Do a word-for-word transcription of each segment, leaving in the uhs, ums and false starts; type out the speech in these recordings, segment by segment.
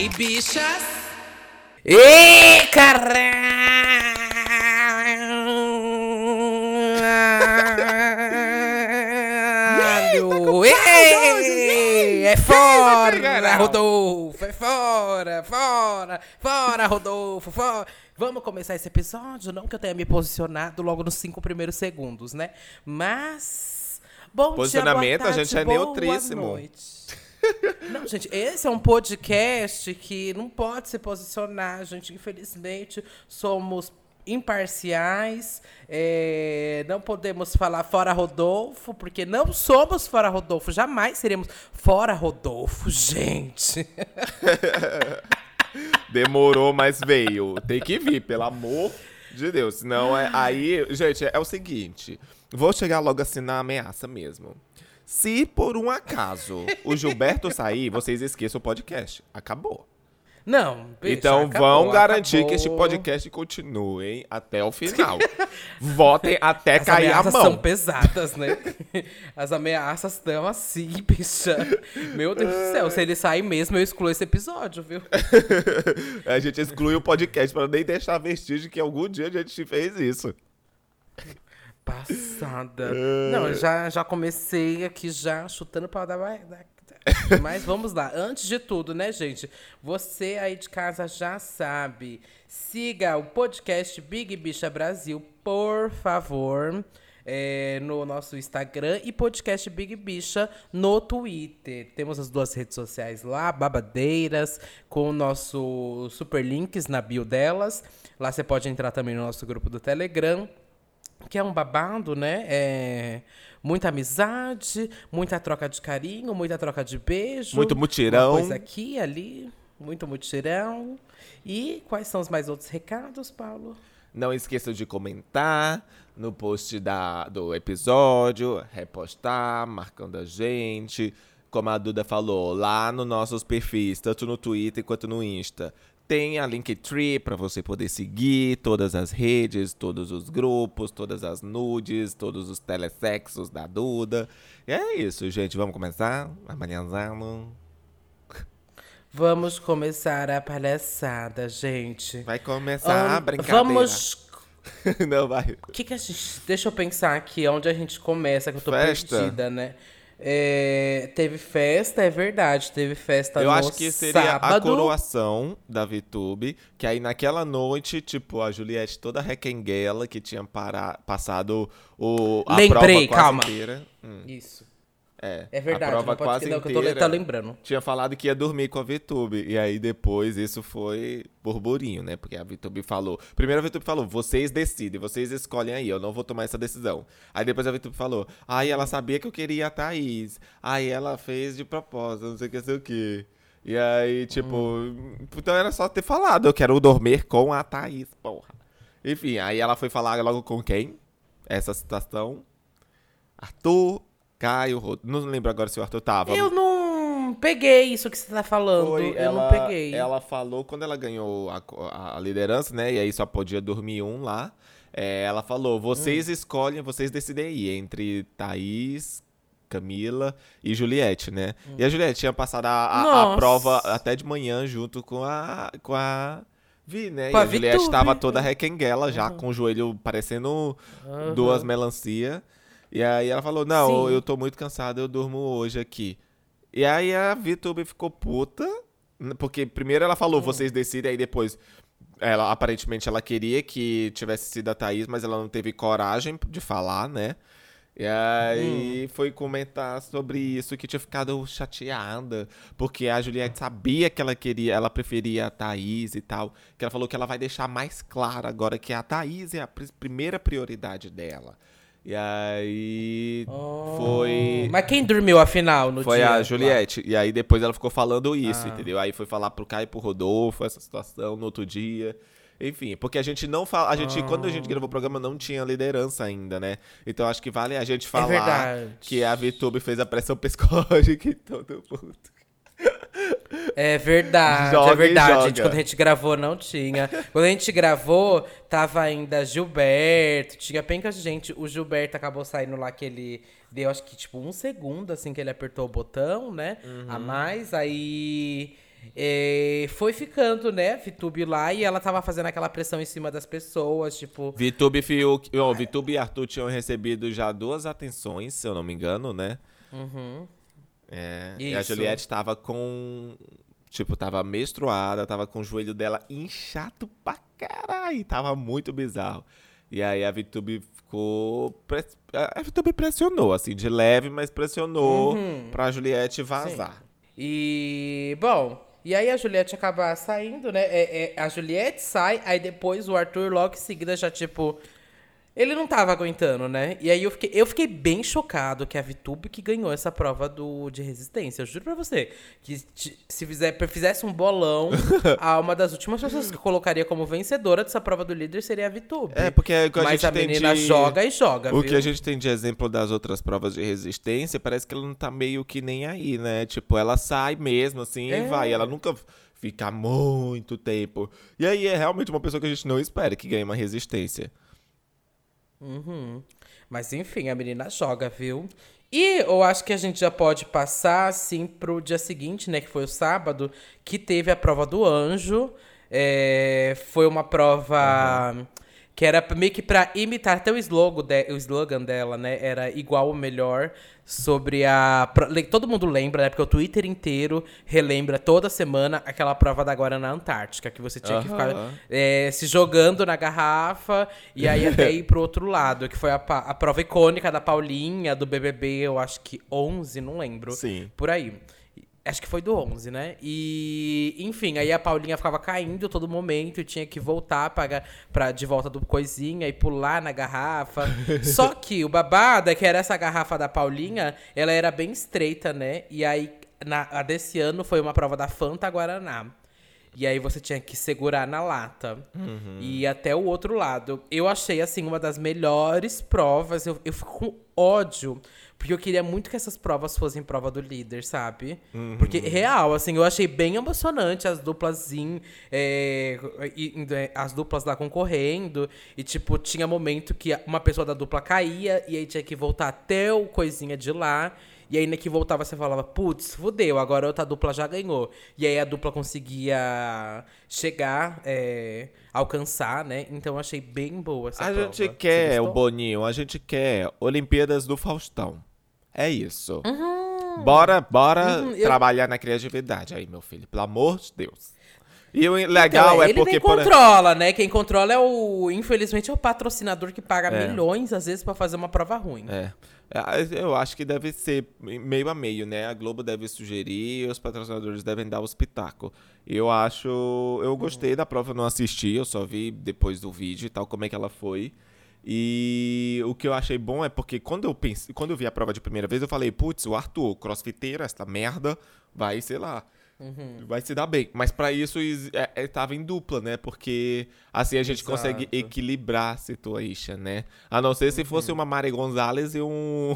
Big Bichas. Ê, caralho! Ê, é fora, Rodolfo! É fora, fora, fora, Rodolfo, fora! Vamos começar esse episódio? Não que eu tenha me posicionado logo nos cinco primeiros segundos, né? Mas... Bom Posicionamento, dia, boa tarde, a gente é boa neutríssimo. Noite. Não, gente, esse é um podcast que não pode se posicionar, gente. Infelizmente, somos imparciais. É, não podemos falar fora Rodolfo, porque não somos fora Rodolfo. Jamais seremos fora Rodolfo, gente. Demorou, mas veio. Tem que vir, pelo amor de Deus. Senão, é, aí, gente, é, é o seguinte. Vou chegar logo assim na ameaça mesmo. Se por um acaso o Gilberto sair, vocês esqueçam o podcast. Acabou. Não, bicho, Então acabou, vão garantir acabou. que este podcast continue até o final. Votem até As cair a ameaças mão. são pesadas, né? As ameaças estão assim, bicha. Meu Deus do céu, se ele sair mesmo, eu excluo esse episódio, viu? A gente exclui o podcast para nem deixar vestígio que algum dia a gente fez isso. Passada. Não, eu já, já comecei aqui já chutando para dar... Mas vamos lá. Antes de tudo, né, gente? Você aí de casa já sabe. Siga o podcast Big Bicha Brasil, por favor. É, no nosso Instagram e podcast Big Bicha no Twitter. Temos as duas redes sociais lá, babadeiras, com o nosso super links na bio delas. Lá você pode entrar também no nosso grupo do Telegram, que é um babado, né? É muita amizade, muita troca de carinho, muita troca de beijo. Muito mutirão. Uma coisa aqui, ali, muito mutirão. E quais são os mais outros recados, Paulo? Não esqueçam de comentar no post da, do episódio, repostar, marcando a gente. Como a Duda falou, lá nos nossos perfis, tanto no Twitter quanto no Insta, tem a Linktree para você poder seguir todas as redes, todos os grupos, todas as nudes, todos os telesexos da Duda. E é isso, gente. Vamos começar? Amanhãzando. Vamos começar a palhaçada, gente. Vai começar Um, a brincadeira. Vamos... Não, vai. Que que a gente... Deixa eu pensar aqui, onde a gente começa, que eu tô Festa? perdida, né? É, teve festa, é verdade, teve festa Eu no acho que seria sábado. a coroação da VTube, que aí naquela noite, tipo, a Juliette toda requenguela, que tinha para, passado o, a Lembrei, prova quase calma. inteira. Hum, Isso. é, É verdade, a prova não pode quase ser, não, que eu inteira, tô, tô lembrando. tinha falado que ia dormir com a VTube, e aí depois isso foi burburinho, né? Porque a VTube falou, primeiro a VTube falou, vocês decidem, vocês escolhem aí, eu não vou tomar essa decisão. Aí depois a VTube falou, aí ela sabia que eu queria a Thaís, aí ela fez de propósito, não sei o que, sei o que. E aí, tipo, hum. então era só ter falado, eu quero dormir com a Thaís, porra. Enfim, aí ela foi falar logo com quem? Essa situação. Arthur, Caio, Rod... não lembro agora se o Arthur tava. Eu não peguei isso que você tá falando, Foi, eu ela, não peguei. Ela falou, quando ela ganhou a, a liderança, né, e aí só podia dormir um lá, é, ela falou, vocês hum. escolhem, vocês decidem aí, entre Thaís, Camila e Juliette, né? Hum. E a Juliette tinha passado a, a, a prova até de manhã junto com a... Com a Vi, né? Com e a a Juliette Vitube. tava toda requenguela já, Uhum. com o joelho parecendo Uhum. duas melancia. E aí ela falou, não, Sim. eu tô muito cansada, eu durmo hoje aqui. E aí a VTube ficou puta, porque primeiro ela falou, hum. vocês decidem, aí depois, ela aparentemente ela queria que tivesse sido a Thaís, mas ela não teve coragem de falar, né? E aí hum. foi comentar sobre isso, que tinha ficado chateada, porque a Juliette sabia que ela queria, ela preferia a Thaís e tal, que ela falou que ela vai deixar mais claro agora que a Thaís é a pr- primeira prioridade dela. E aí oh. foi... Mas quem dormiu, afinal, no foi dia? Foi a Juliette. Lá. E aí depois ela ficou falando isso, ah. entendeu? Aí foi falar pro Caio e pro Rodolfo essa situação no outro dia. Enfim, porque a gente não fala... A gente, ah. Quando a gente gravou o programa, não tinha liderança ainda, né? Então acho que vale a gente falar é que a VTube fez a pressão psicológica em todo mundo. É verdade, joga é verdade, joga. gente. Quando a gente gravou, não tinha. Quando a gente gravou, tava ainda Gilberto, tinha penca de gente. O Gilberto acabou saindo lá que ele deu, acho que, tipo, um segundo, assim, que ele apertou o botão, né? Uhum. A mais, aí... É, foi ficando, né, VTube lá, e ela tava fazendo aquela pressão em cima das pessoas, tipo... VTube e Fiuk, oh, VTube e Arthur tinham recebido já duas atenções, se eu não me engano, né? Uhum. É, e Isso. a Juliette tava com... Tipo, tava menstruada, tava com o joelho dela inchado pra caralho. Tava muito bizarro. E aí a VTube ficou... Press... A VTube pressionou, assim, de leve, mas pressionou Uhum. pra Juliette vazar. Sim. E, bom... E aí a Juliette acaba saindo, né? É, é, a Juliette sai, aí depois o Arthur logo em seguida já, tipo... Ele não tava aguentando, né? E aí eu fiquei, eu fiquei bem chocado que a VTube que ganhou essa prova do, de resistência. Eu juro pra você. Que t- se fizer, fizesse um bolão, a uma das últimas pessoas que eu colocaria como vencedora dessa prova do líder seria a VTube. É, porque a Mas gente a tem menina de... joga e joga, O viu? que a gente tem de exemplo das outras provas de resistência, parece que ela não tá meio que nem aí, né? Tipo, ela sai mesmo, assim, É. e vai. Ela nunca fica muito tempo. E aí é realmente uma pessoa que a gente não espera que ganhe uma resistência. Uhum. Mas enfim, a menina joga, viu? E eu acho que a gente já pode passar, assim, pro dia seguinte, né? Que foi o sábado, que teve a prova do anjo. É, foi uma prova... Uhum. Que era meio que pra imitar até o slogan, de, o slogan dela, né? Era igual ou melhor, sobre a... Todo mundo lembra, né? Porque o Twitter inteiro relembra toda semana aquela prova da Guaraná Antártica, que você tinha que ficar é, se jogando na garrafa e aí até ir pro outro lado, que foi a, a prova icônica da Paulinha, do B B B, eu acho que onze, não lembro. Sim. Por aí. Acho que foi do onze, né? E, enfim, aí a Paulinha ficava caindo todo momento e tinha que voltar pra, pra, de volta do coisinha e pular na garrafa. Só que o babado é que era essa garrafa da Paulinha, ela era bem estreita, né? E aí, na, a desse ano foi uma prova da Fanta Guaraná. E aí você tinha que segurar na lata. Uhum. E ir até o outro lado. Eu achei, assim, uma das melhores provas. Eu, eu fico com ódio. Porque eu queria muito que essas provas fossem prova do líder, sabe? Uhum. Porque, real, assim, eu achei bem emocionante as duplas in, é, as duplas lá concorrendo. E, tipo, tinha momento que uma pessoa da dupla caía e aí tinha que voltar até o coisinha de lá. E aí, na que voltava, você falava, putz, fudeu, agora a outra dupla já ganhou. E aí, a dupla conseguia chegar, é, alcançar, né? Então, eu achei bem boa essa a prova. A gente quer, o Boninho, a gente quer Olimpíadas do Faustão. É isso. Uhum. Bora, bora uhum, trabalhar eu... na criatividade aí, meu filho. Pelo amor de Deus. E o legal então, é ele porque... Ele controla, né? Quem controla é o... Infelizmente, é o patrocinador que paga é. milhões, às vezes, pra fazer uma prova ruim. É. Eu acho que deve ser meio a meio, né? A Globo deve sugerir e os patrocinadores devem dar os pitacos. Eu acho... Eu gostei uhum. da prova, não assisti. Eu só vi depois do vídeo e tal, como é que ela foi. E o que eu achei bom é porque quando eu pensei, quando eu vi a prova de primeira vez, eu falei, putz, o Arthur, crossfiteiro, essa merda, vai, sei lá, uhum. vai se dar bem. Mas pra isso, é, é, tava em dupla, né? Porque assim a gente Exato. consegue equilibrar a situation, né? A não ser se uhum. fosse uma Mari Gonzalez e um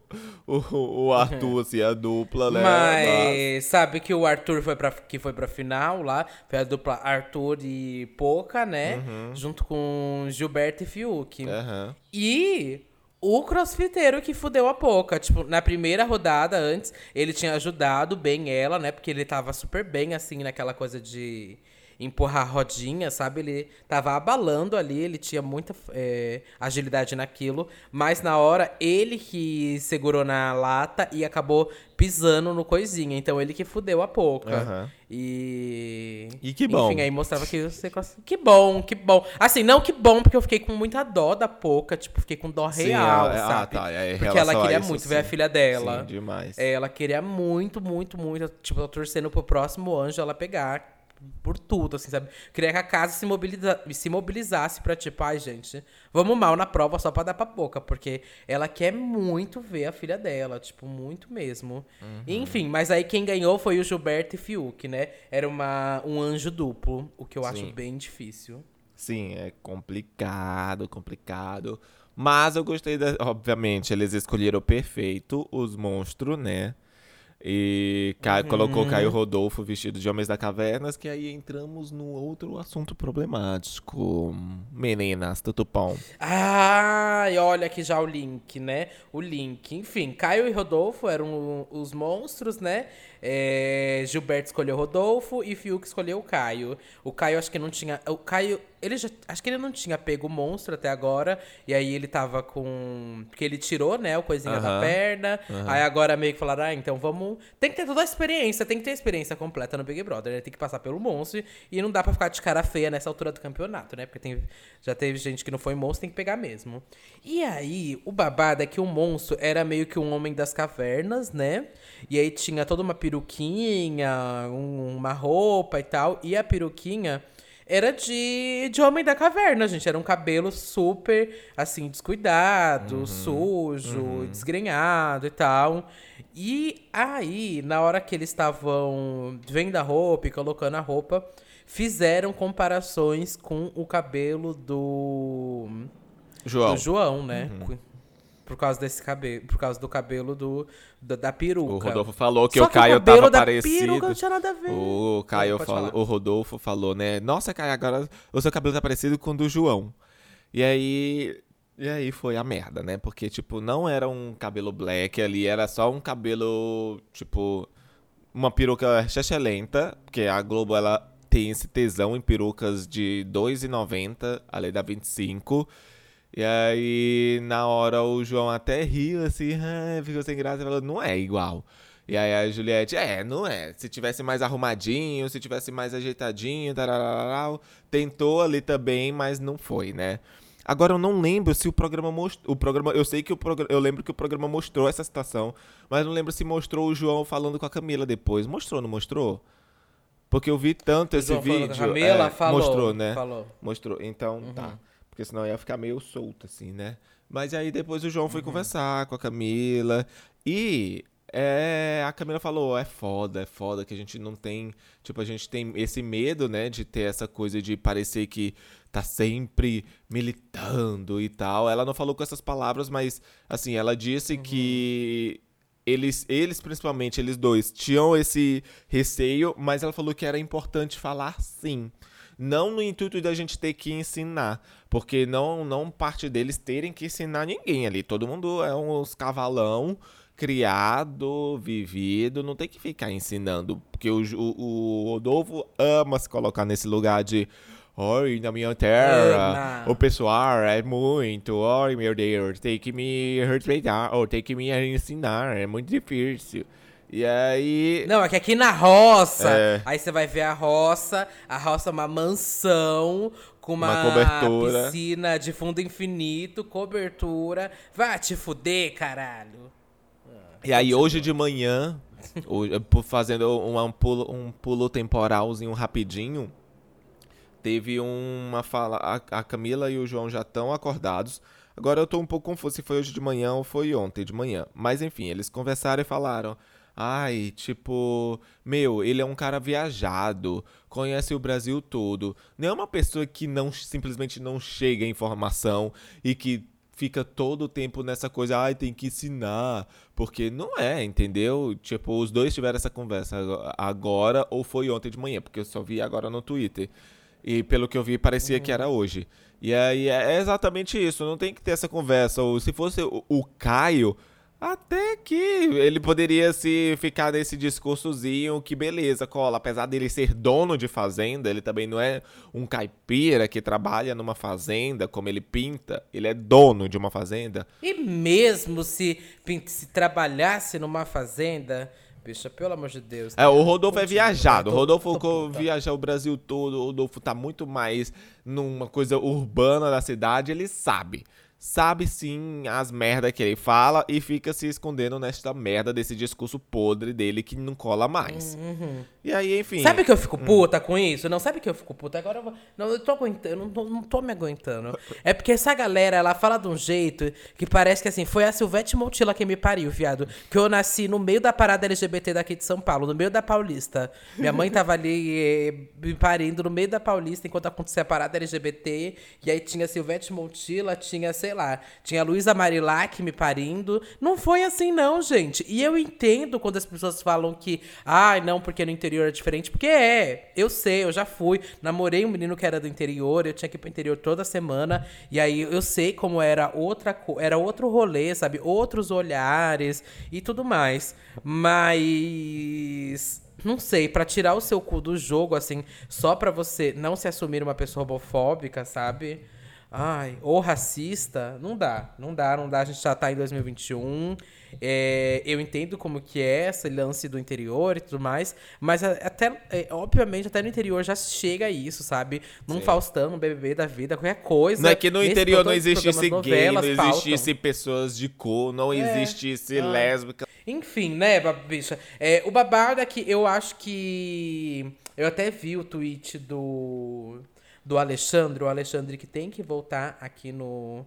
o, o Arthur, uhum. assim, a dupla, né? Mas, Mas sabe que o Arthur foi pra, que foi pra final lá, foi a dupla Arthur e Poca, né? Uhum. Junto com Gilberto e Fiuk. Uhum. E... o crossfiteiro que fudeu a Poca. Tipo, na primeira rodada, antes, ele tinha ajudado bem ela, né? Porque ele tava super bem, assim, naquela coisa de empurrar a rodinha, sabe? Ele tava abalando ali, ele tinha muita é, agilidade naquilo. Mas na hora, ele que segurou na lata e acabou pisando no coisinha. Então, ele que fudeu a Poca. Uhum. E... E que bom. Enfim, aí mostrava que você... Que bom, que bom. Assim, não que bom, porque eu fiquei com muita dó da Poca. Tipo, fiquei com dó sim, real, é, sabe? Ah, tá. É, porque ela queria isso, muito sim. ver a filha dela. Sim, demais. É, ela queria muito, muito, muito. Tipo, eu tô torcendo pro próximo anjo ela pegar por tudo, assim, sabe? Queria que a casa se, mobiliza, se mobilizasse pra, tipo, ai, gente, vamos mal na prova só pra dar pra Poca, porque ela quer muito ver a filha dela, tipo, muito mesmo. Uhum. Enfim, mas aí quem ganhou foi o Gilberto e Fiuk, né? Era uma, um anjo duplo, o que eu Sim. acho bem difícil. Sim, é complicado, complicado. Mas eu gostei, da, obviamente, eles escolheram perfeito os monstros, né? E Ca... uhum. colocou Caio Rodolfo vestido de Homens da Cavernas, que aí entramos no outro assunto problemático. Meninas, tutupom. Ah, e olha aqui já o link, né? O link. Enfim, Caio e Rodolfo eram os monstros, né? É, Gilberto escolheu Rodolfo e Fiuk escolheu o Caio. O Caio acho que não tinha. O Caio, ele já, acho que ele não tinha pego o monstro até agora. E aí ele tava com. Porque ele tirou, né, o coisinha Aham. da perna. Aham. Aí agora meio que falaram, ah, então vamos. Tem que ter toda a experiência, tem que ter a experiência completa no Big Brother, né? Tem que passar pelo monstro. E não dá pra ficar de cara feia nessa altura do campeonato, né? Porque tem, já teve gente que não foi monstro, tem que pegar mesmo. E aí, o babado é que o monstro era meio que um homem das cavernas, né? E aí tinha toda uma peruquinha, um- uma roupa e tal. E a peruquinha era de, de homem da caverna, gente. Era um cabelo super, assim, descuidado, sujo, desgrenhado e tal. E aí, na hora que eles estavam vendo a roupa e colocando a roupa, fizeram comparações com o cabelo do, João. do João, né? Por causa desse cabelo, por causa do cabelo do, da, da peruca. O Rodolfo falou que Só o Caio o cabelo tava da parecido. peruca não tinha nada a ver. O Caio Pode falou, falar. o Rodolfo falou, né? Nossa, Caio, agora o seu cabelo tá parecido com o do João. E aí, e aí foi a merda, né? Porque tipo, não era um cabelo black ali, era só um cabelo, tipo, uma peruca chechelenta, porque a Globo ela tem esse tesão em perucas de dois reais e noventa centavos, além da vinte e cinco. E aí, na hora, o João até riu, assim, ah, ficou sem graça, e falou, não é igual. E aí a Juliette, é, não é. Se tivesse mais arrumadinho, se tivesse mais ajeitadinho, tararau, tentou ali também, mas não foi, né? Agora, eu não lembro se o programa mostrou... O programa, eu sei que o programa... Eu lembro que o programa mostrou essa situação, mas não lembro se mostrou o João falando com a Camila depois. Mostrou, não mostrou? Porque eu vi tanto O esse João falando com a vídeo. Camila, é, falou, mostrou, né? falou. Mostrou. Então, tá. Porque senão ia ficar meio solto, assim, né? Mas aí depois o João foi conversar com a Camila. E é, a Camila falou, é foda, é foda que a gente não tem... Tipo, a gente tem esse medo, né? De ter essa coisa de parecer que tá sempre militando e tal. Ela não falou com essas palavras, mas, assim, ela disse que... Eles, eles, principalmente, eles dois, tinham esse receio, mas ela falou que era importante falar sim. Não no intuito da gente ter que ensinar, porque não, não parte deles terem que ensinar ninguém ali. Todo mundo é uns cavalão criado, vivido, não tem que ficar ensinando. Porque o, o, o Rodolfo ama se colocar nesse lugar de... Oi, na minha terra, Ama. o pessoal é muito... Oi, meu Deus, tem que me respeitar, ou tem que me ensinar, é muito difícil. E aí... Não, é que aqui na roça, É. aí você vai ver a roça, a roça é uma mansão com uma, Uma cobertura. piscina de fundo infinito, cobertura. Vai te fuder, caralho. E aí, hoje de manhã, hoje, por- fazendo um, um pulo, um pulo temporalzinho rapidinho, teve uma fala... A, a Camila e o João já estão acordados. Agora eu tô um pouco confuso se foi hoje de manhã ou foi ontem de manhã. Mas enfim, eles conversaram e falaram... Ai, tipo... Meu, ele é um cara viajado, conhece o Brasil todo. Não é uma pessoa que não, simplesmente não chega a informação e que... fica todo o tempo nessa coisa, ai, tem que ensinar, porque não é, entendeu? Tipo, os dois tiveram essa conversa agora ou foi ontem de manhã, porque eu só vi agora no Twitter. E pelo que eu vi, parecia que era hoje. E aí é exatamente isso, não tem que ter essa conversa. Ou se fosse o, o Caio, até que ele poderia se ficar nesse discursozinho que beleza, cola. Apesar dele ser dono de fazenda, ele também não é um caipira que trabalha numa fazenda, como ele pinta. Ele é dono de uma fazenda. E mesmo se, pin- se trabalhasse numa fazenda, bicha, pelo amor de Deus. É, o Rodolfo é Continua, viajado. O tô- Rodolfo tô co- puta. viaja o Brasil todo. O Rodolfo tá muito mais numa coisa urbana da cidade. Ele sabe. Sabe sim as merdas que ele fala e fica se escondendo nesta merda desse discurso podre dele que não cola mais. E aí, enfim. Sabe que eu fico puta com isso? Não, sabe que eu fico puta? Agora eu vou... Não, eu tô aguentando, eu não tô, não tô me aguentando. É porque essa galera, ela fala de um jeito que parece que, assim, foi a Silvete Montilla que me pariu, viado. Que eu nasci no meio da parada L G B T daqui de São Paulo, no meio da Paulista. Minha mãe tava ali eh, me parindo no meio da Paulista enquanto acontecia a parada L G B T. E aí tinha Silvete Montilla, tinha, sei sei lá, tinha a Luísa Marilac me parindo. Não foi assim, não, gente. E eu entendo quando as pessoas falam que, ai, ah, não, porque no interior é diferente. Porque é, eu sei, eu já fui. Namorei um menino que era do interior, eu tinha que ir pro interior toda semana. E aí eu sei como era outra era outro rolê, sabe? Outros olhares e tudo mais. Mas... não sei, pra tirar o seu cu do jogo, assim, só pra você não se assumir uma pessoa homofóbica, sabe? Ai, ou racista, não dá, não dá, não dá. A gente já tá em dois mil e vinte e um. É, eu entendo como que é esse lance do interior e tudo mais, mas até, é, obviamente, até no interior já chega isso, sabe? Num Sim. Faustão, num B B B da vida, qualquer coisa. Não é que no interior não existisse gay, não existisse pessoas de cor, não é. existisse ah. lésbica. Enfim, né, bicha? É, o babado é que eu acho que... eu até vi o tweet do, do Alexandre, o Alexandre que tem que voltar aqui no...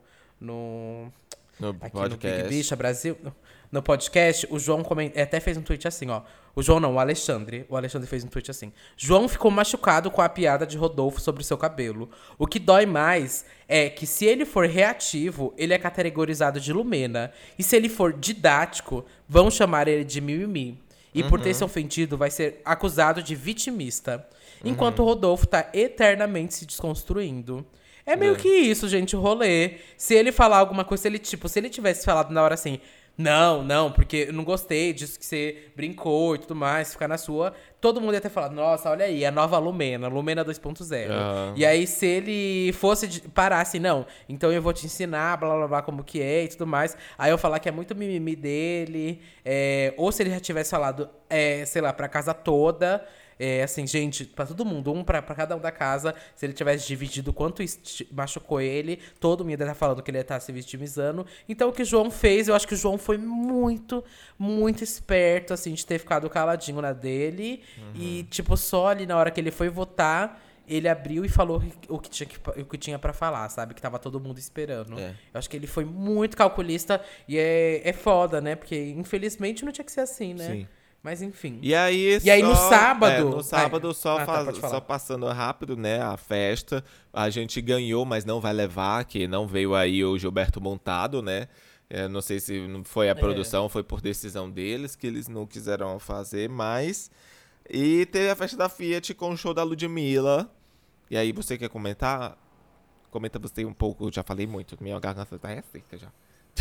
no No aqui podcast. no Big Bicha Brasil, no, no podcast, o João coment... até fez um tweet assim, ó. O João não, o Alexandre. O Alexandre fez um tweet assim. João ficou machucado com a piada de Rodolfo sobre o seu cabelo. O que dói mais é que se ele for reativo, ele é categorizado de Lumena. E se ele for didático, vão chamar ele de mimimi. E uhum. por ter se ofendido, vai ser acusado de vitimista. Enquanto o uhum. Rodolfo tá eternamente se desconstruindo. É meio é. que isso, gente, o rolê. Se ele falar alguma coisa, se ele, tipo, se ele tivesse falado na hora assim, não, não, porque eu não gostei disso que você brincou e tudo mais, ficar na sua, todo mundo ia ter falado, nossa, olha aí, a nova Lumena, Lumena dois ponto zero. Uhum. E aí, se ele fosse de, parar assim, não, então eu vou te ensinar, blá, blá, blá, como que é e tudo mais, aí eu falar que é muito mimimi dele, é, ou se ele já tivesse falado, é, sei lá, pra casa toda... É, assim, gente, pra todo mundo, um pra, pra cada um da casa, se ele tivesse dividido quanto isso machucou ele, todo mundo ia estar falando que ele ia estar se vitimizando. Então, o que o João fez, eu acho que o João foi muito, muito esperto, assim, de ter ficado caladinho na dele. Uhum. E, tipo, só ali na hora que ele foi votar, ele abriu e falou o que tinha, que, o que tinha pra falar, sabe? Que tava todo mundo esperando. É. Eu acho que ele foi muito calculista e é, é foda, né? Porque, infelizmente, não tinha que ser assim, né? Sim. Mas enfim. E aí, e aí só, no sábado... É, no sábado, Ai, só, ah, faz, tá, só passando rápido, né, a festa. A gente ganhou, mas não vai levar, que não veio aí o Gilberto Montado, né? É, não sei se não foi a produção, é. foi por decisão deles, que eles não quiseram fazer, mas... E teve a festa da Fiat com o show da Ludmilla. E aí, você quer comentar? Comenta você um pouco, eu já falei muito, minha garganta tá receita já.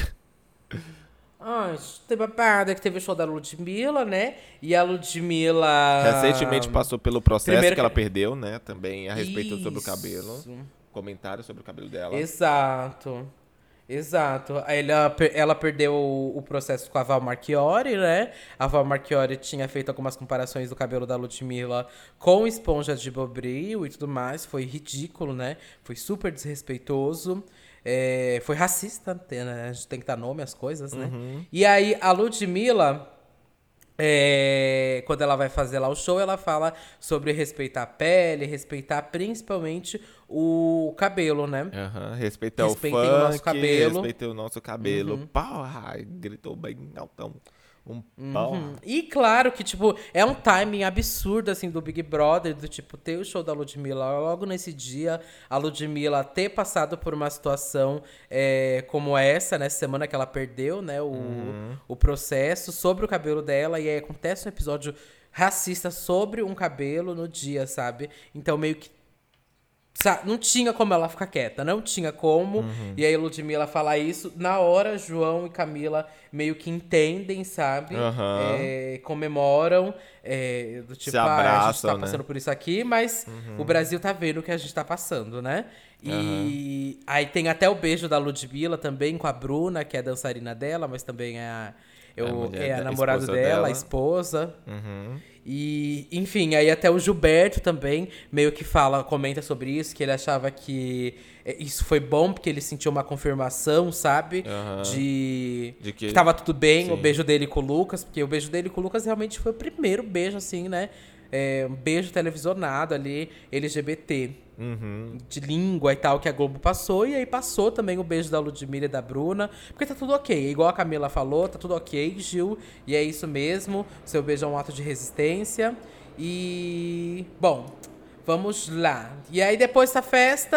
Ah, teve a parada que teve o show da Ludmilla, né? E a Ludmilla... recentemente passou pelo processo Primeiro... que ela perdeu, né? Também a respeito Isso. sobre o cabelo. Comentário sobre o cabelo dela. Exato. Exato. Ela, ela perdeu o, o processo com a Val Marchiori, né? A Val Marchiori tinha feito algumas comparações do cabelo da Ludmilla com esponja de Bobril e tudo mais. Foi ridículo, né? Foi super desrespeitoso. É, foi racista, né? A gente tem que dar nome às coisas, né? Uhum. E aí, a Ludmilla, é, quando ela vai fazer lá o show, ela fala sobre respeitar a pele, respeitar principalmente o cabelo, né? Uhum. Respeitar o funk, o nosso cabelo. Respeitar o nosso cabelo. Uhum. Porra, gritou bem altão. Um uhum. E claro que, tipo, é um timing absurdo, assim, do Big Brother, do tipo, ter o show da Ludmilla logo nesse dia, a Ludmilla ter passado por uma situação é, como essa, né, semana que ela perdeu, né, o, uhum. o processo sobre o cabelo dela, e aí acontece um episódio racista sobre um cabelo no dia, sabe? Então, meio que não tinha como ela ficar quieta, não tinha como. Uhum. E aí, Ludmilla falar isso. Na hora, João e Camila meio que entendem, sabe? Uhum. É, comemoram. É, do tipo, se abraçam, ah, a gente tá né? passando por isso aqui, mas uhum. o Brasil tá vendo o que a gente tá passando, né? E uhum. aí tem até o beijo da Ludmilla também com a Bruna, que é a dançarina dela, mas também é a, eu, é, é a namorada dela, dela, a esposa. Uhum. E, enfim, aí até o Gilberto também meio que fala, comenta sobre isso, que ele achava que isso foi bom, porque ele sentiu uma confirmação, sabe? Uhum. De, de que... que tava tudo bem, Sim. o beijo dele com o Lucas, porque o beijo dele com o Lucas realmente foi o primeiro beijo, assim, né? É, um beijo televisionado ali, L G B T. Uhum. De língua e tal, que a Globo passou. E aí passou também o beijo da Ludmilla e da Bruna. Porque tá tudo ok. Igual a Camila falou, tá tudo ok, Gil. E é isso mesmo. Seu beijo é um ato de resistência. E... bom, vamos lá. E aí depois da festa,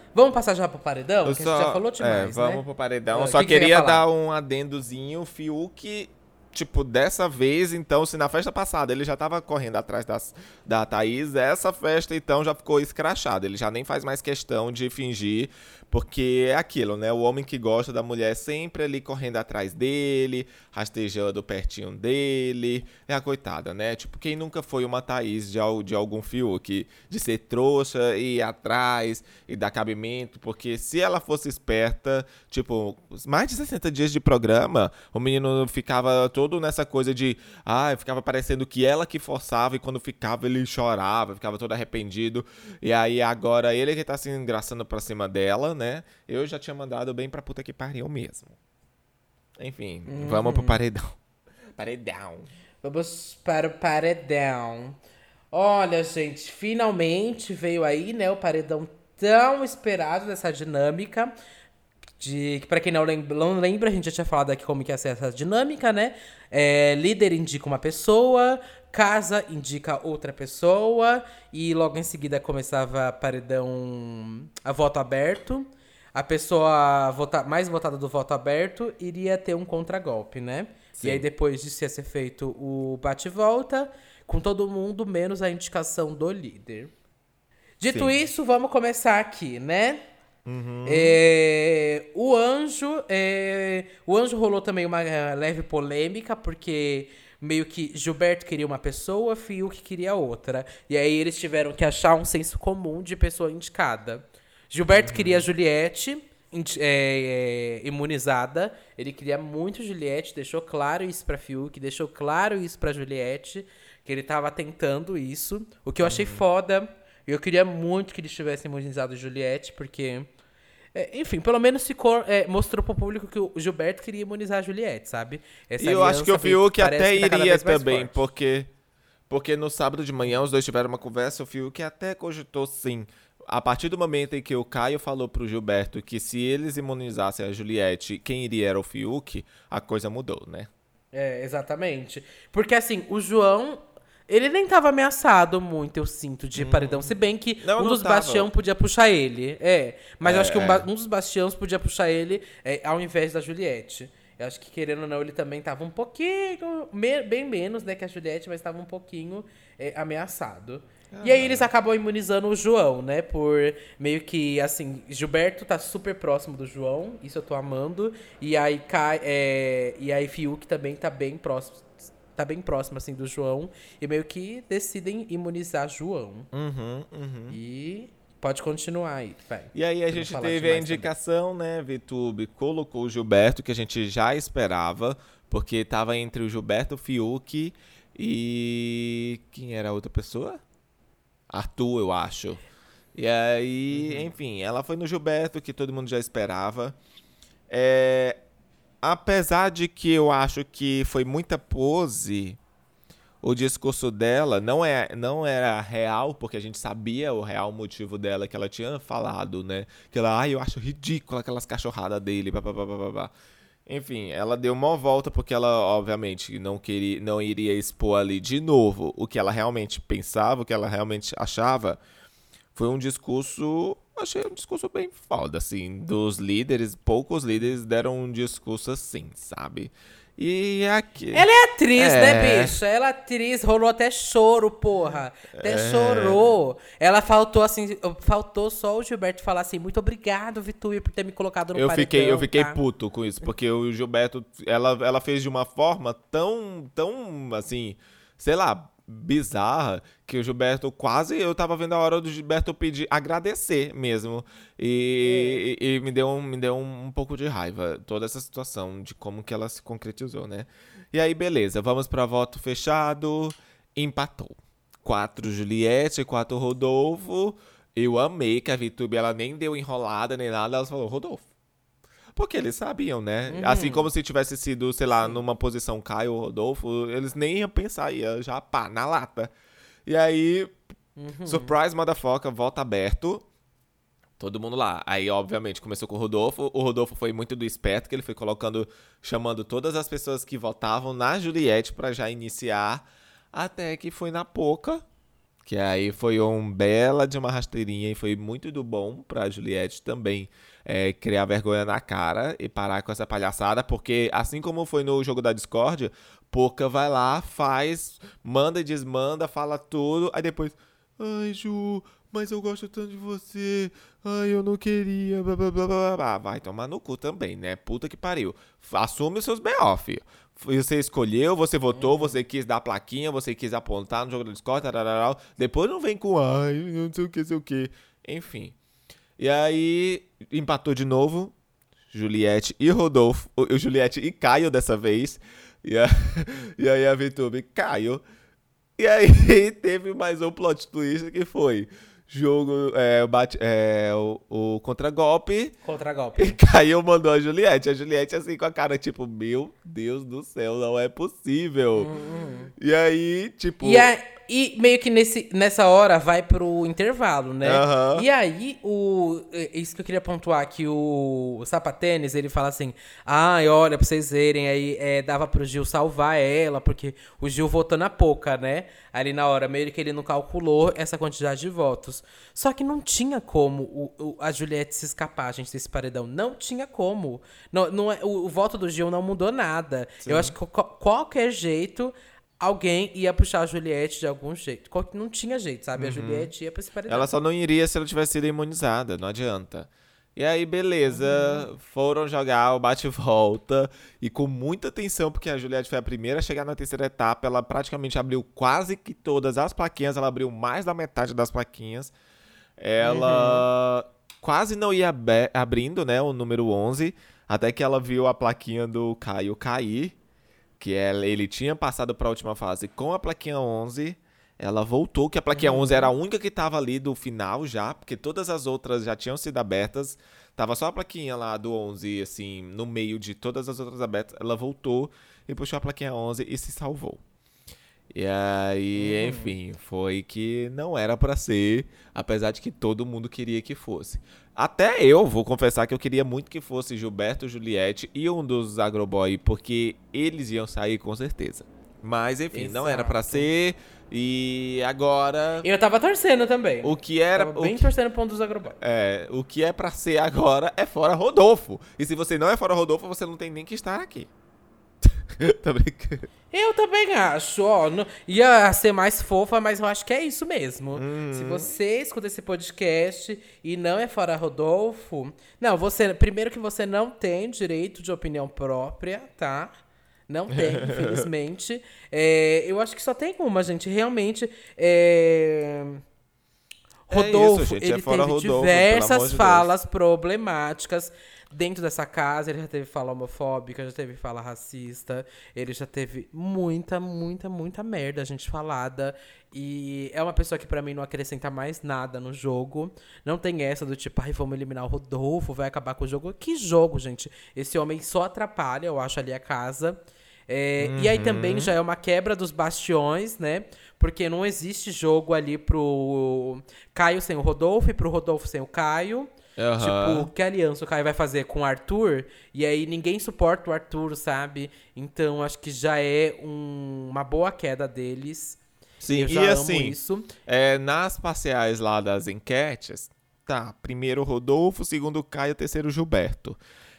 Vamos passar já pro paredão? Eu que só, a gente já falou demais, é, né? vamos pro paredão. Ah, Eu só que que você queria ia falar? dar um adendozinho. O Fiuk, tipo, dessa vez, então, se na festa passada ele já tava correndo atrás das, da Thaís, essa festa, então, já ficou escrachado. Ele já nem faz mais questão de fingir, porque é aquilo, né? O homem que gosta da mulher sempre ali correndo atrás dele, rastejando pertinho dele. É a coitada, né? Tipo, quem nunca foi uma Thaís de, al- de algum Fiuk? De ser trouxa e ir atrás e dar cabimento, porque se ela fosse esperta, tipo, mais de sessenta dias de programa, o menino ficava todo nessa coisa de, ah, ficava parecendo que ela que forçava e quando ficava ele chorava, ficava todo arrependido. E aí agora ele que tá se engraçando pra cima dela, né? Eu já tinha mandado bem pra puta que pariu mesmo. Enfim, Uhum. vamos pro paredão. Paredão. Vamos para o paredão. Olha, gente, finalmente veio aí, né, o paredão tão esperado dessa dinâmica. De, que pra quem não lembra, não lembra, a gente já tinha falado aqui como que ia ser essa dinâmica, né? É, líder indica uma pessoa, casa indica outra pessoa, e logo em seguida começava paredão a voto aberto. A pessoa vota, mais votada do voto aberto iria ter um contragolpe, né? Sim. E aí depois disso ia ser feito o bate-volta, com todo mundo, menos a indicação do líder. Dito Sim. isso, vamos começar aqui, né? É, o anjo. é, o anjo rolou também uma eh, leve polêmica, porque meio que Gilberto queria uma pessoa, Fiuk queria outra. E aí eles tiveram que achar um senso comum de pessoa indicada. Gilberto queria a Juliette indi- é, é, imunizada. Ele queria muito Juliette, deixou claro isso pra Fiuk, deixou claro isso pra Juliette, que ele tava tentando isso. O que eu achei foda. Eu queria muito que eles tivessem imunizado Juliette, porque. é, enfim, pelo menos ficou, é, mostrou pro público que o Gilberto queria imunizar a Juliette, sabe? Essa E eu acho que o aliança meio Fiuk parece até que tá cada iria vez mais também, forte. porque, porque no sábado de manhã os dois tiveram uma conversa, o Fiuk até cogitou sim. A partir do momento em que o Caio falou pro Gilberto que se eles imunizassem a Juliette, quem iria era o Fiuk, a coisa mudou, né? É, exatamente. Porque assim, o João, ele nem tava ameaçado muito, eu sinto, de paredão. Se bem que Não, um não dos tava. bastião podia puxar ele. É, mas eu É, acho que um, é. ba- um dos bastiões podia puxar ele é, ao invés da Juliette. Eu acho que, querendo ou não, ele também tava um pouquinho, me- bem menos, né, que a Juliette, mas tava um pouquinho é, ameaçado. E aí eles acabam imunizando o João, né? Por meio que, assim, Gilberto tá super próximo do João, isso eu tô amando. E aí, Kai, é, e aí Fiuk também tá bem próximo, tá bem próximo, assim, do João. E meio que decidem imunizar João. Uhum, uhum. E pode continuar aí, vai. E aí a Eu vou gente falar teve a demais também. indicação, né, Vitube colocou o Gilberto, que a gente já esperava, porque tava entre o Gilberto, o Fiuk e... quem era a outra pessoa? Arthur, eu acho. E aí, enfim, ela foi no Gilberto, que todo mundo já esperava. É, apesar de que eu acho que foi muita pose, o discurso dela não, é, não era real, porque a gente sabia o real motivo dela, que ela tinha falado, né? Que ela, ai, eu acho ridículo aquelas cachorradas dele, babá. Enfim, ela deu uma volta porque ela, obviamente, não, queria, não iria expor ali de novo o que ela realmente pensava, o que ela realmente achava. Foi um discurso, achei um discurso bem foda, assim, dos líderes. Poucos líderes deram um discurso assim, sabe? E aqui... Ela é atriz, É. né, bicha? Ela é atriz, rolou até choro, porra. Até chorou. Ela faltou assim, faltou só o Gilberto falar assim, muito obrigado, Vitube, por ter me colocado no Eu paredão, fiquei, eu fiquei tá? puto com isso, porque o Gilberto, ela, ela fez de uma forma tão, tão, assim, sei lá, bizarra, que o Gilberto quase, eu tava vendo a hora do Gilberto pedir, agradecer mesmo, e, e- e me deu, um, me deu um, um pouco de raiva, toda essa situação, de como que ela se concretizou, né? E aí, beleza, vamos pra voto fechado, empatou. Quatro Juliette, quatro Rodolfo. Eu amei que a Vitube, ela nem deu enrolada nem nada, ela falou, Rodolfo. Porque eles sabiam, né? Assim como se tivesse sido, sei lá, numa posição Caio ou Rodolfo, eles nem iam pensar, ia já pá, na lata. E aí, surprise, motherfucker, volta aberto. Todo mundo lá. Aí, obviamente, começou com o Rodolfo. O Rodolfo foi muito do esperto, que ele foi colocando, chamando todas as pessoas que votavam na Juliette pra já iniciar. Até que foi na Poca. Que aí foi um bela de uma rasteirinha e foi muito do bom pra Juliette também é, criar vergonha na cara e parar com essa palhaçada, porque assim como foi no jogo da Discord, Poca vai lá, faz, manda e desmanda, fala tudo, aí depois, ai Ju, mas eu gosto tanto de você, ai eu não queria, blá blá blá blá blá. Vai tomar no cu também, né? Puta que pariu. Assume os seus B O, filho. Você escolheu, você votou, uhum. Você quis dar a plaquinha, você quis apontar no jogo da Discord, tarará, depois não vem com ai, não sei o que, sei o que. Enfim. E aí, empatou de novo, Juliette e Rodolfo, o Juliette e Caio dessa vez. E, a, e aí a VTube caiu. E aí teve mais um plot twist que foi jogo, é, bate, é, o, o contragolpe. Contragolpe. E Caio mandou a Juliette. A Juliette assim com a cara tipo, meu Deus do céu, não é possível. Uhum. E aí, tipo... E, a, e meio que nesse, nessa hora vai pro intervalo, né? Uhum. E aí, o, isso que eu queria pontuar, que o, o Sapatênis, ele fala assim, ai, ah, olha, pra vocês verem, aí é, dava pro Gil salvar ela, porque o Gil votou na Poca, né? Ali na hora, meio que ele não calculou essa quantidade de votos. Só que não tinha como o, o, a Juliette se escapar, gente, desse paredão. Não tinha como. Não, não é, o, o voto do Gil não mudou nada. Sim. Eu acho que co- qualquer jeito, alguém ia puxar a Juliette de algum jeito. Não tinha jeito, sabe? Uhum. A Juliette ia pra esse paredão. Ela só não iria se ela tivesse sido imunizada, não adianta. E aí, beleza, uhum. Foram jogar o bate-volta e com muita tensão, porque a Juliette foi a primeira a chegar na terceira etapa, ela praticamente abriu quase que todas as plaquinhas, ela abriu mais da metade das plaquinhas. Ela uhum. quase não ia ab- abrindo, né, o número onze, até que ela viu a plaquinha do Caio cair, que ela, ele tinha passado para a última fase com a plaquinha onze. Ela voltou, que a plaquinha uhum. onze era a única que tava ali do final já, porque todas as outras já tinham sido abertas. Tava só a plaquinha lá do onze, assim, no meio de todas as outras abertas. Ela voltou e puxou a plaquinha onze e se salvou. E aí, uhum. enfim, foi que não era pra ser, apesar de que todo mundo queria que fosse. Até eu vou confessar que eu queria muito que fosse Gilberto, Juliette e um dos Agroboy, porque eles iam sair com certeza. Mas, enfim, Exato. Não era pra ser... E agora... Eu tava torcendo também. O que era... Tava bem o que, torcendo pro um dos Agroboy. É, o que é pra ser agora é fora Rodolfo. E se você não é fora Rodolfo, você não tem nem que estar aqui. Tá brincando? Eu também acho, ó. Não, ia ser mais fofa, mas eu acho que é isso mesmo. Uhum. Se você escuta esse podcast e não é fora Rodolfo... Não, você... Primeiro que você não tem direito de opinião própria, tá? Não tem, infelizmente. É, eu acho que só tem uma, gente. Realmente, é... Rodolfo, é isso, gente. Ele é fora teve Rodolfo, diversas falas Deus. problemáticas dentro dessa casa. Ele já teve fala homofóbica, já teve fala racista. Ele já teve muita, muita, muita merda, gente, falada. E é uma pessoa que pra mim não acrescenta mais nada no jogo. Não tem essa do tipo, ai, vamos eliminar o Rodolfo, vai acabar com o jogo. Que jogo, gente? Esse homem só atrapalha, eu acho, ali a casa. É, uhum. E aí também já é uma quebra dos bastiões, né? Porque não existe jogo ali pro Caio sem o Rodolfo e pro Rodolfo sem o Caio. Uhum. Tipo, que aliança o Caio vai fazer com o Arthur? E aí ninguém suporta o Arthur, sabe? Então acho que já é um, uma boa queda deles. Sim, eu já e amo assim, isso. É, nas parciais lá das enquetes, tá, primeiro Rodolfo, segundo Caio, terceiro Gilberto.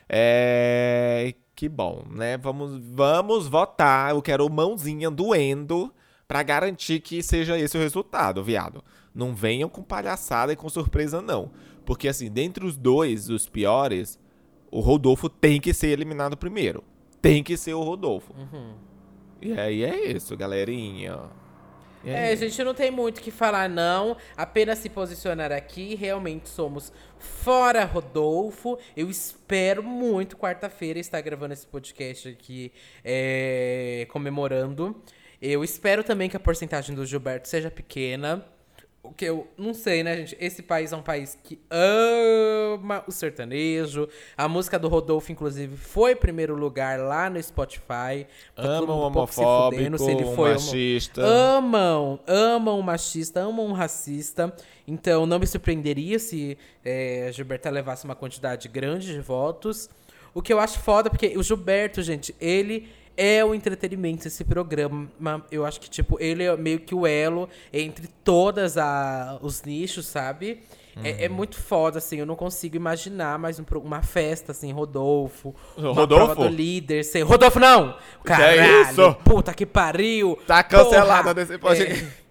É... Que bom, né? Vamos, vamos votar. Eu quero mãozinha doendo pra garantir que seja esse o resultado, viado. Não venham com palhaçada e com surpresa, não. Porque, assim, dentre os dois, os piores, o Rodolfo tem que ser eliminado primeiro. Tem que ser o Rodolfo. Uhum. E aí é isso, galerinha. É, a gente não tem muito o que falar, não. Apenas se posicionar aqui. Realmente somos fora Rodolfo. Eu espero muito quarta-feira estar gravando esse podcast aqui, é, comemorando. Eu espero também que a porcentagem do Gilberto seja pequena. O que eu não sei, né, gente? Esse país é um país que ama o sertanejo. A música do Rodolfo, inclusive, foi primeiro lugar lá no Spotify. Amam o homofóbico, se ele foi machista. Amam, amam o machista, amam o racista. Então, não me surpreenderia se é, Gilberto levasse uma quantidade grande de votos. O que eu acho foda, porque o Gilberto, gente, ele é o entretenimento esse programa. Eu acho que, tipo, ele é meio que o elo entre todas a, os nichos, sabe? Uhum. É, é muito foda, assim, eu não consigo imaginar mais um, uma festa, assim, Rodolfo. Uma Rodolfo? prova do líder, sem... Rodolfo, não! Caralho, que é isso? Puta que pariu! Tá cancelada desse podcast. É...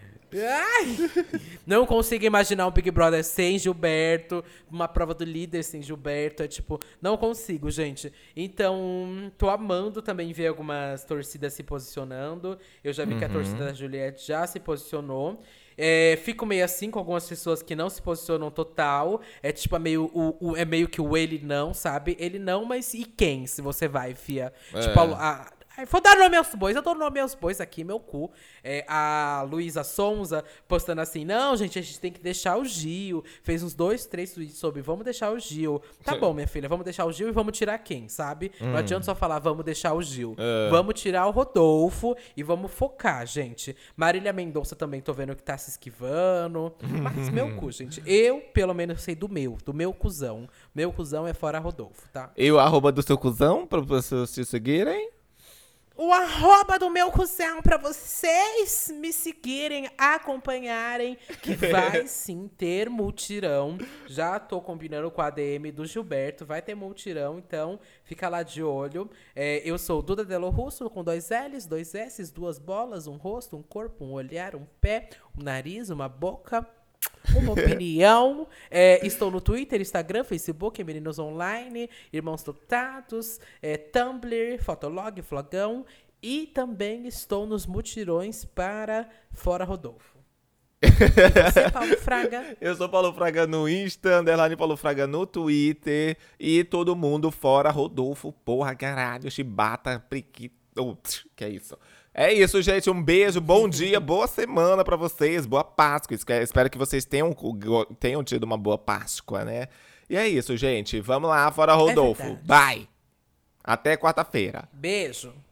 Ai, não consigo imaginar um Big Brother sem Gilberto, uma prova do líder sem Gilberto, é tipo, não consigo, gente. Então, tô amando também ver algumas torcidas se posicionando. Eu já vi uhum. que a torcida da Juliette já se posicionou. É, fico meio assim com algumas pessoas que não se posicionam total. É tipo, é meio, o, o, é meio que o ele não, sabe? Ele não, mas e quem se você vai, fia? É. Tipo, a... a Vou dar nome aos bois, eu dou nome aos bois aqui, meu cu. É, a Luísa Sonza postando assim, não, gente, a gente tem que deixar o Gil. Fez uns dois, três tweets sobre, vamos deixar o Gil. Tá bom, minha filha, vamos deixar o Gil e vamos tirar quem, sabe? Hum. Não adianta só falar, vamos deixar o Gil. Uh. Vamos tirar o Rodolfo e vamos focar, gente. Marília Mendonça também tô vendo que tá se esquivando. Mas meu cu, gente. Eu, pelo menos, sei do meu, do meu cuzão. Meu cuzão é fora Rodolfo, tá? E o arroba do seu cuzão, pra vocês se seguirem? O arroba do meu cuzão pra vocês me seguirem, acompanharem, que vai sim ter multirão. Já tô combinando com a D M do Gilberto, vai ter multirão, então fica lá de olho. É, eu sou Duda Delo Russo, com dois L's, dois S's, duas bolas, um rosto, um corpo, um olhar, um pé, um nariz, uma boca... Uma opinião. É, estou no Twitter, Instagram, Facebook, Meninos Online, Irmãos Dotados, é, Tumblr, Fotolog, Flogão. E também estou nos mutirões para Fora Rodolfo. E você, Paulo Fraga? Eu sou Paulo Fraga no Insta, underline Paulo Fraga no Twitter. E todo mundo fora Rodolfo, porra, caralho, chibata, priquito. Oh, que é isso? É isso, gente. Um beijo, bom dia, boa semana pra vocês, boa Páscoa. Espero que vocês tenham, tenham tido uma boa Páscoa, né? E é isso, gente. Vamos lá, fora Rodolfo. É Bye! Até quarta-feira. Beijo.